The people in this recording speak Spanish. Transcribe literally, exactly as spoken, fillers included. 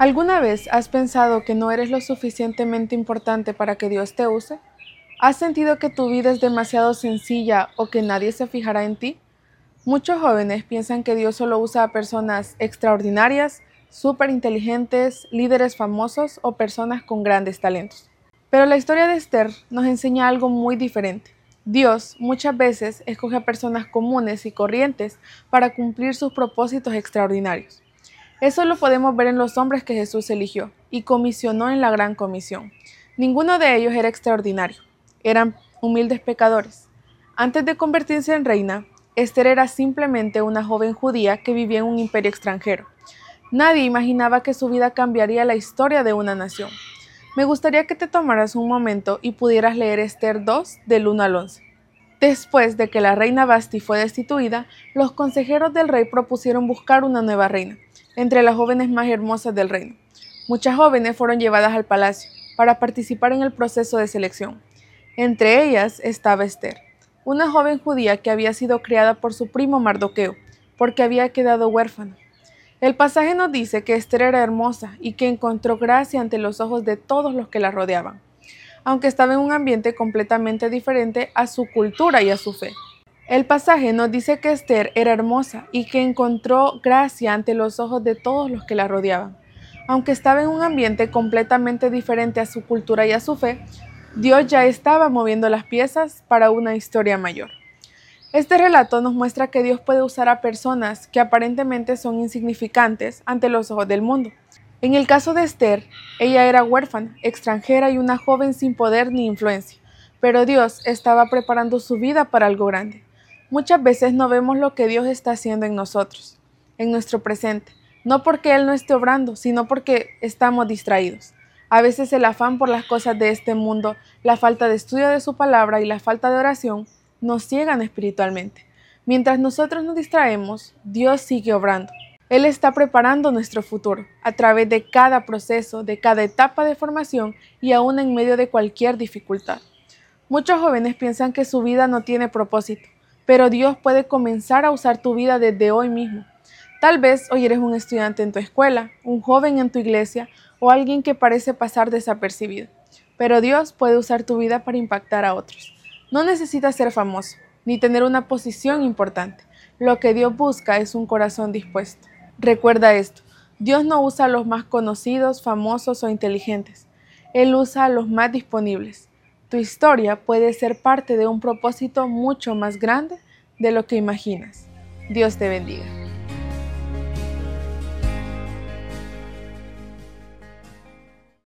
¿Alguna vez has pensado que no eres lo suficientemente importante para que Dios te use? ¿Has sentido que tu vida es demasiado sencilla o que nadie se fijará en ti? Muchos jóvenes piensan que Dios solo usa a personas extraordinarias, súper inteligentes, líderes famosos o personas con grandes talentos. Pero la historia de Esther nos enseña algo muy diferente. Dios muchas veces escoge a personas comunes y corrientes para cumplir sus propósitos extraordinarios. Eso lo podemos ver en los hombres que Jesús eligió y comisionó en la Gran Comisión. Ninguno de ellos era extraordinario, eran humildes pecadores. Antes de convertirse en reina, Esther era simplemente una joven judía que vivía en un imperio extranjero. Nadie imaginaba que su vida cambiaría la historia de una nación. Me gustaría que te tomaras un momento y pudieras leer Esther dos del uno al once. Después de que la reina Vasti fue destituida, los consejeros del rey propusieron buscar una nueva reina entre las jóvenes más hermosas del reino. Muchas jóvenes fueron llevadas al palacio para participar en el proceso de selección. Entre ellas estaba Esther, una joven judía que había sido criada por su primo Mardoqueo, porque había quedado huérfana. El pasaje nos dice que Esther era hermosa y que encontró gracia ante los ojos de todos los que la rodeaban, aunque estaba en un ambiente completamente diferente a su cultura y a su fe. El pasaje nos dice que Esther era hermosa y que encontró gracia ante los ojos de todos los que la rodeaban. Aunque estaba en un ambiente completamente diferente a su cultura y a su fe, Dios ya estaba moviendo las piezas para una historia mayor. Este relato nos muestra que Dios puede usar a personas que aparentemente son insignificantes ante los ojos del mundo. En el caso de Esther, ella era huérfana, extranjera y una joven sin poder ni influencia, pero Dios estaba preparando su vida para algo grande. Muchas veces no vemos lo que Dios está haciendo en nosotros, en nuestro presente, no porque Él no esté obrando, sino porque estamos distraídos. A veces el afán por las cosas de este mundo, la falta de estudio de su palabra y la falta de oración nos ciegan espiritualmente. Mientras nosotros nos distraemos, Dios sigue obrando. Él está preparando nuestro futuro a través de cada proceso, de cada etapa de formación y aún en medio de cualquier dificultad. Muchos jóvenes piensan que su vida no tiene propósito, pero Dios puede comenzar a usar tu vida desde hoy mismo. Tal vez hoy eres un estudiante en tu escuela, un joven en tu iglesia o alguien que parece pasar desapercibido, pero Dios puede usar tu vida para impactar a otros. No necesitas ser famoso, ni tener una posición importante. Lo que Dios busca es un corazón dispuesto. Recuerda esto, Dios no usa a los más conocidos, famosos o inteligentes. Él usa a los más disponibles. Tu historia puede ser parte de un propósito mucho más grande de lo que imaginas. Dios te bendiga.